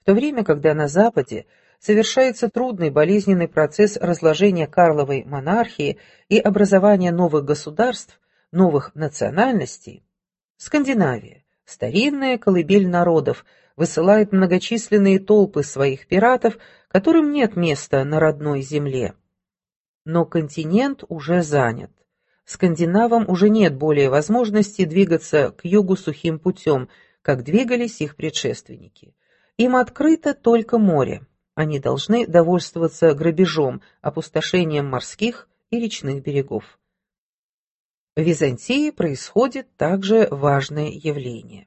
В то время, когда на Западе совершается трудный болезненный процесс разложения Карловой монархии и образования новых государств, новых национальностей, Скандинавия, старинная колыбель народов, высылает многочисленные толпы своих пиратов, которым нет места на родной земле. Но континент уже занят. Скандинавам уже нет более возможности двигаться к югу сухим путем, как двигались их предшественники. Им открыто только море. Они должны довольствоваться грабежом, опустошением морских и речных берегов. В Византии происходит также важное явление.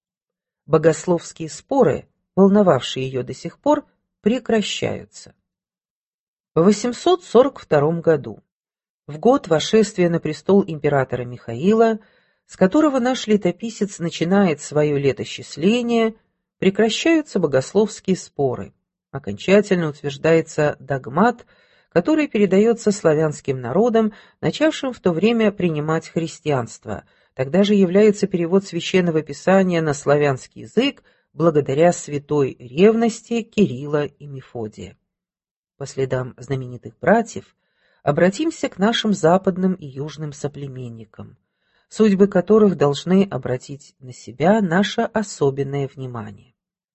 Богословские споры, волновавшие ее до сих пор, прекращаются. В 842 году, в год восшествия на престол императора Михаила, с которого наш летописец начинает свое летосчисление, прекращаются богословские споры. Окончательно утверждается догмат, который передается славянским народам, начавшим в то время принимать христианство. Тогда же является перевод Священного Писания на славянский язык благодаря святой ревности Кирилла и Мефодия. По следам знаменитых братьев обратимся к нашим западным и южным соплеменникам, судьбы которых должны обратить на себя наше особенное внимание.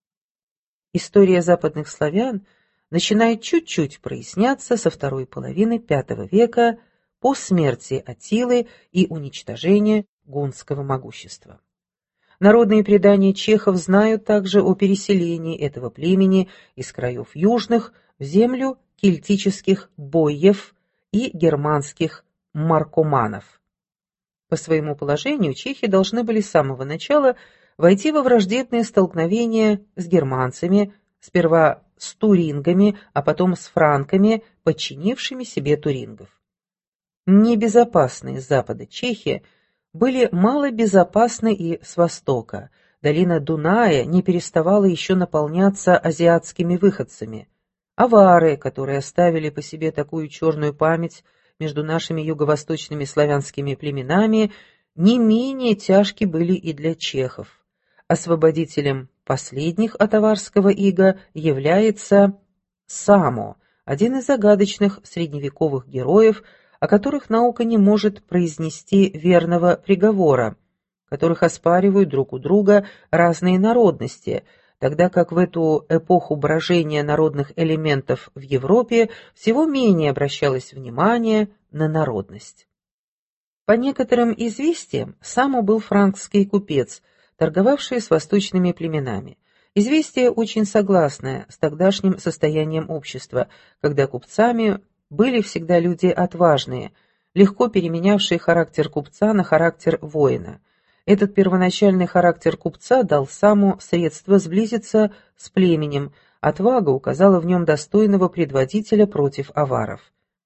История западных славян начинает чуть-чуть проясняться со второй половины V века по смерти Аттилы и уничтожения гунского могущества. Народные предания чехов знают также о переселении этого племени из краев южных в землю кельтических бойев и германских маркоманов. По своему положению чехи должны были с самого начала войти во враждебные столкновения с германцами, сперва с турингами, а потом с франками, подчинившими себе турингов. Небезопасные с запада чехи были малобезопасны и с востока. Долина Дуная не переставала еще наполняться азиатскими выходцами. Авары, которые оставили по себе такую черную память между нашими юго-восточными славянскими племенами, не менее тяжки были и для чехов. Освободителем последних от аварского ига является Само, один из загадочных средневековых героев, о которых наука не может произнести верного приговора, которых оспаривают друг у друга разные народности, тогда как в эту эпоху брожения народных элементов в Европе всего менее обращалось внимание на народность. По некоторым известиям, Само был франкский купец, торговавший с восточными племенами. Известие очень согласное с тогдашним состоянием общества, когда купцами были всегда люди отважные, легко переменявшие характер купца на характер воина. Этот первоначальный характер купца дал Саму средства сблизиться с племенем, отвага указала в нем достойного предводителя против аваров.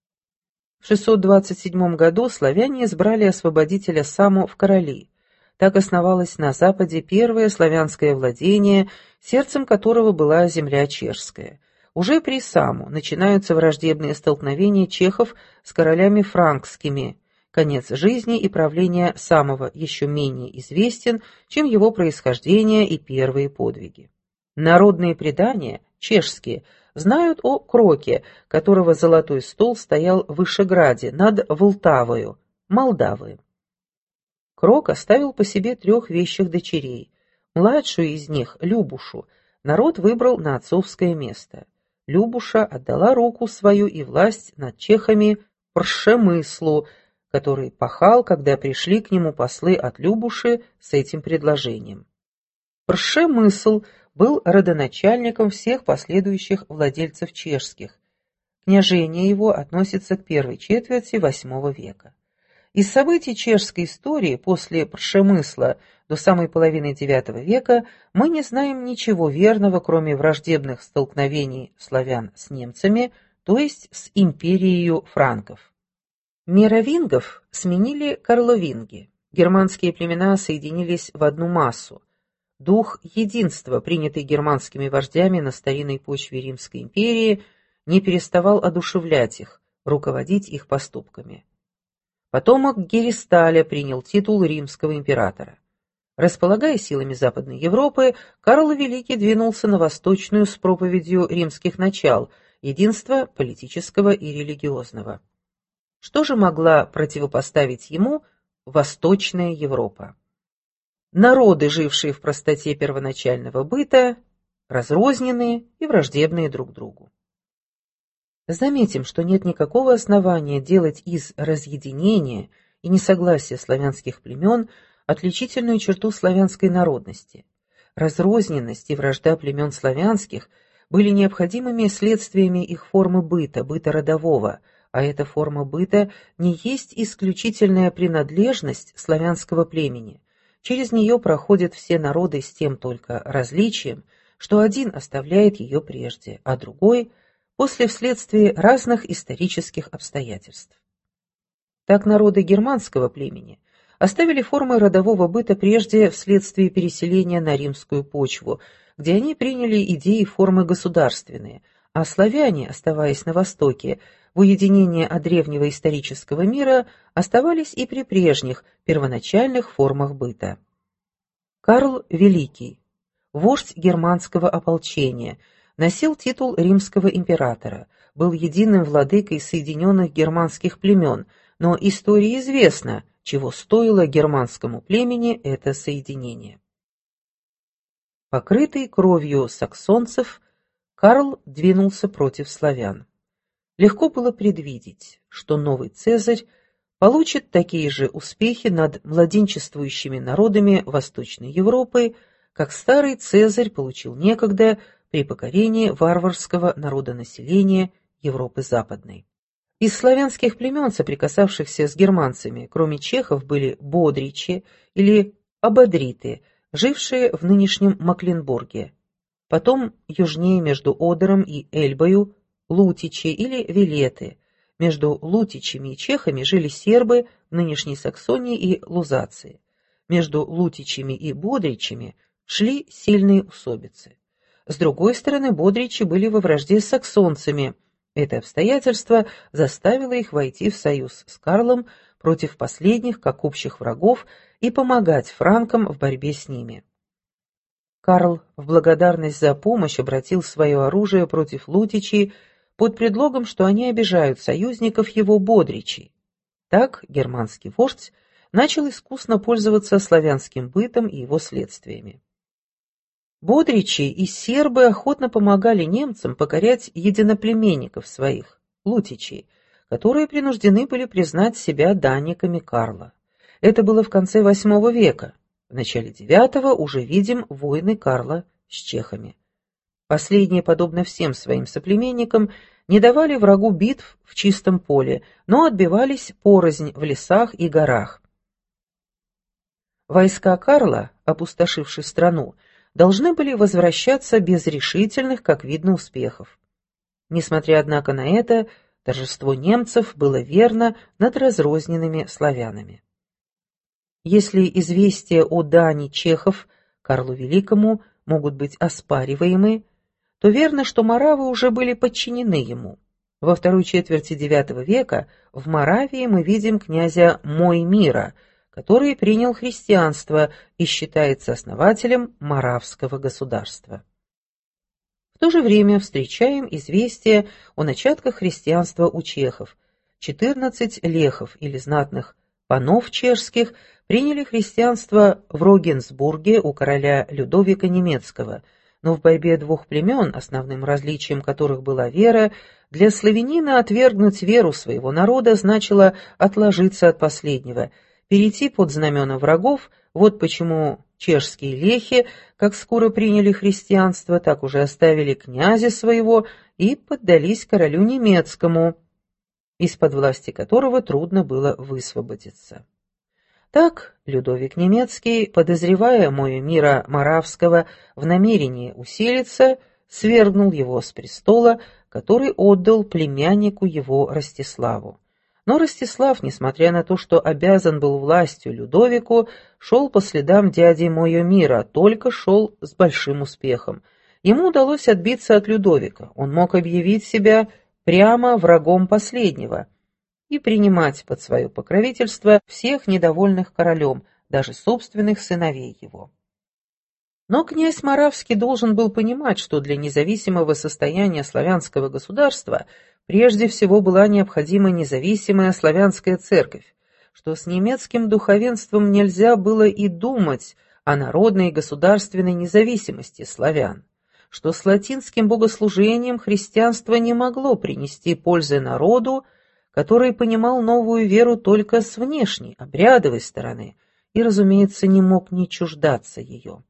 В 627 году славяне избрали освободителя Саму в короли. Так основалось на западе первое славянское владение, сердцем которого была земля чешская. Уже при Саму начинаются враждебные столкновения чехов с королями франкскими. Конец жизни и правления Самова еще менее известен, чем его происхождение и первые подвиги. Народные предания, чешские, знают о Кроке, которого золотой стол стоял в Вышеграде над Волтавою, Молдавой. Крок оставил по себе 3 вещих дочерей. Младшую из них, Любушу, народ выбрал на отцовское место. Любуша отдала руку свою и власть над чехами Пршемыслу, который пахал, когда пришли к нему послы от Любуши с этим предложением. Пршемысл был родоначальником всех последующих владельцев чешских. Княжение его относится к первой четверти VIII века. Из событий чешской истории после Пршемысла до самой половины IX века мы не знаем ничего верного, кроме враждебных столкновений славян с немцами, то есть с империей франков. Меровингов сменили карловинги. Германские племена соединились в одну массу. Дух единства, принятый германскими вождями на старинной почве Римской империи, не переставал одушевлять их, руководить их поступками. Потомок Геристаля принял титул римского императора. Располагая силами Западной Европы, Карл Великий двинулся на восточную с проповедью римских начал, единства политического и религиозного. Что же могла противопоставить ему Восточная Европа? Народы, жившие в простоте первоначального быта, разрозненные и враждебные друг другу. Заметим, что нет никакого основания делать из разъединения и несогласия славянских племен отличительную черту славянской народности. Разрозненность и вражда племен славянских были необходимыми следствиями их формы быта, быта родового, а эта форма быта не есть исключительная принадлежность славянского племени. Через нее проходят все народы с тем только различием, что один оставляет ее прежде, а другой – после вследствие разных исторических обстоятельств. Так народы германского племени оставили формы родового быта прежде вследствие переселения на римскую почву, где они приняли идеи и формы государственные, а славяне, оставаясь на Востоке, в уединении от древнего исторического мира, оставались и при прежних, первоначальных формах быта. Карл Великий, вождь германского ополчения, носил титул римского императора, был единым владыкой соединенных германских племен, но истории известно, чего стоило германскому племени это соединение. Покрытый кровью саксонцев, Карл двинулся против славян. Легко было предвидеть, что новый Цезарь получит такие же успехи над младенчествующими народами Восточной Европы, как старый Цезарь получил некогда при покорении варварского народонаселения Европы Западной. Из славянских племен, соприкасавшихся с германцами, кроме чехов, были бодричи или ободриты, жившие в нынешнем Мекленбурге. Потом южнее между Одером и Эльбою лутичи или вилеты. Между лутичами и чехами жили сербы в нынешней Саксонии и Лузации. Между лутичами и бодричами шли сильные усобицы. С другой стороны, бодричи были во вражде с саксонцами. Это обстоятельство заставило их войти в союз с Карлом против последних как общих врагов и помогать франкам в борьбе с ними. Карл в благодарность за помощь обратил свое оружие против лутичей под предлогом, что они обижают союзников его бодричей. Так германский вождь начал искусно пользоваться славянским бытом и его следствиями. Бодричи и сербы охотно помогали немцам покорять единоплеменников своих, лутичей, которые принуждены были признать себя данниками Карла. Это было в конце VIII века. В начале IX уже видим войны Карла с чехами. Последние, подобно всем своим соплеменникам, не давали врагу битв в чистом поле, но отбивались порознь в лесах и горах. Войска Карла, опустошившие страну, должны были возвращаться без решительных, как видно, успехов. Несмотря, однако, на это, торжество немцев было верно над разрозненными славянами. Если известия о дани чехов Карлу Великому могут быть оспариваемы, то верно, что моравы уже были подчинены ему. Во второй четверти IX века в Моравии мы видим князя Моймира, который принял христианство и считается основателем моравского государства. В то же время встречаем известия о начатках христианства у чехов. 14 лехов или знатных панов чешских приняли христианство в Рогенсбурге у короля Людовика Немецкого, но в борьбе двух племен, основным различием которых была вера, для славянина отвергнуть веру своего народа значило отложиться от последнего, перейти под знамена врагов. Вот почему чешские лехи, как скоро приняли христианство, так уже оставили князя своего и поддались королю немецкому, из-под власти которого трудно было высвободиться. Так Людовик Немецкий, подозревая Моймира Моравского в намерении усилиться, свергнул его с престола, который отдал племяннику его Ростиславу. Но Ростислав, несмотря на то, что обязан был властью Людовику, шел по следам дяди Моймира, только шел с большим успехом. Ему удалось отбиться от Людовика, он мог объявить себя прямо врагом последнего и принимать под свое покровительство всех недовольных королем, даже собственных сыновей его. Но князь Моравский должен был понимать, что для независимого состояния славянского государства прежде всего была необходима независимая славянская церковь, что с немецким духовенством нельзя было и думать о народной и государственной независимости славян, что с латинским богослужением христианство не могло принести пользы народу, который понимал новую веру только с внешней, обрядовой стороны, и, разумеется, не мог не чуждаться ее.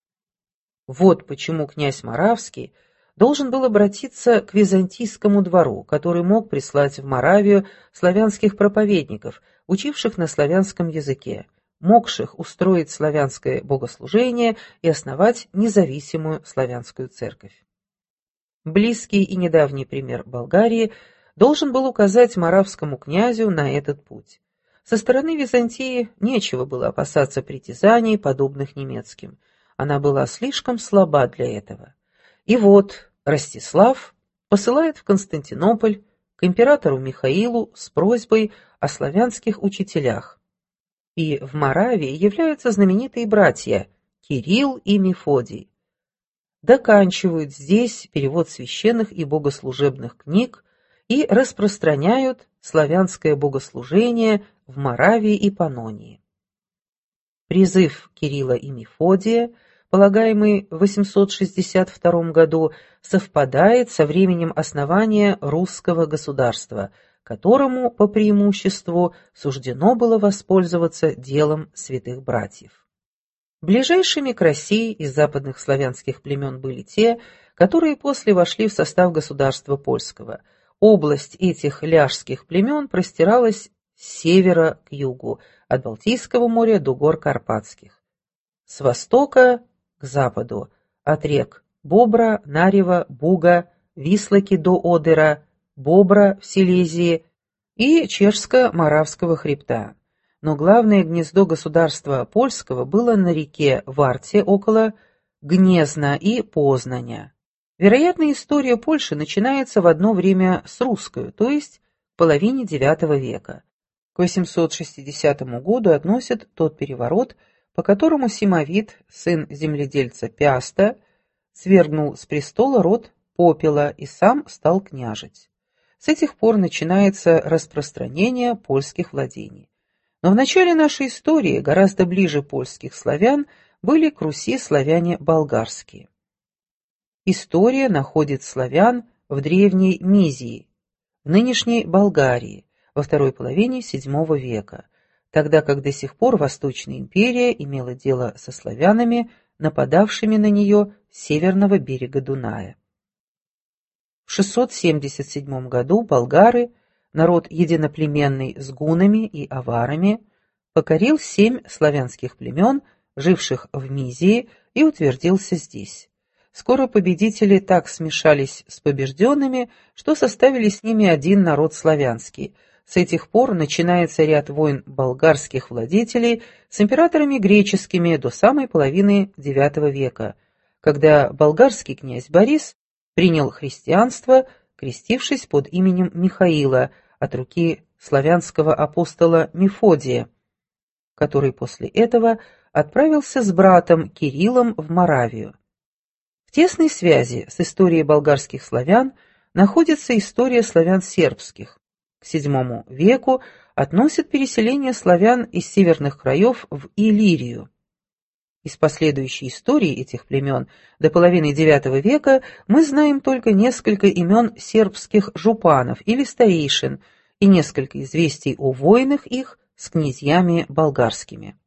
Вот почему князь Моравский должен был обратиться к византийскому двору, который мог прислать в Моравию славянских проповедников, учивших на славянском языке, могших устроить славянское богослужение и основать независимую славянскую церковь. Близкий и недавний пример Болгарии должен был указать моравскому князю на этот путь. Со стороны Византии нечего было опасаться притязаний, подобных немецким. Она была слишком слаба для этого. И вот Ростислав посылает в Константинополь к императору Михаилу с просьбой о славянских учителях. И в Моравии являются знаменитые братья Кирилл и Мефодий. Доканчивают здесь перевод священных и богослужебных книг и распространяют славянское богослужение в Моравии и Паннонии. Призыв Кирилла и Мефодия, полагаемый в 862 году, совпадает со временем основания русского государства, которому по преимуществу суждено было воспользоваться делом святых братьев. Ближайшими к России из западных славянских племен были те, которые после вошли в состав государства польского. Область этих ляжских племен простиралась с севера к югу, от Балтийского моря до гор Карпатских. С востока к западу, от рек Бобра, Нарева, Буга, Вислоки до Одера, Бобра в Силезии и Чешско-Моравского хребта. Но главное гнездо государства польского было на реке Варте около Гнезна и Познаня. Вероятно, история Польши начинается в одно время с русской, то есть в половине IX века. К 860 году относят тот переворот, по которому Симовит, сын земледельца Пяста, свергнул с престола род Попела и сам стал княжить. С этих пор начинается распространение польских владений. Но в начале нашей истории, гораздо ближе польских славян, были к Руси славяне болгарские. История находит славян в древней Мизии, в нынешней Болгарии, во второй половине VII века, тогда как до сих пор Восточная империя имела дело со славянами, нападавшими на нее с северного берега Дуная. В 677 году болгары, народ единоплеменный с гунами и аварами, покорил 7 славянских племен, живших в Мизии, и утвердился здесь. Скоро победители так смешались с побежденными, что составили с ними один народ славянский. С этих пор начинается ряд войн болгарских владетелей с императорами греческими до самой половины IX века, когда болгарский князь Борис принял христианство, крестившись под именем Михаила от руки славянского апостола Мефодия, который после этого отправился с братом Кириллом в Моравию. В тесной связи с историей болгарских славян находится история славян сербских. К VII веку относят переселение славян из северных краев в Иллирию. Из последующей истории этих племен до половины IX века мы знаем только несколько имен сербских жупанов или старейшин и несколько известий о войнах их с князьями болгарскими.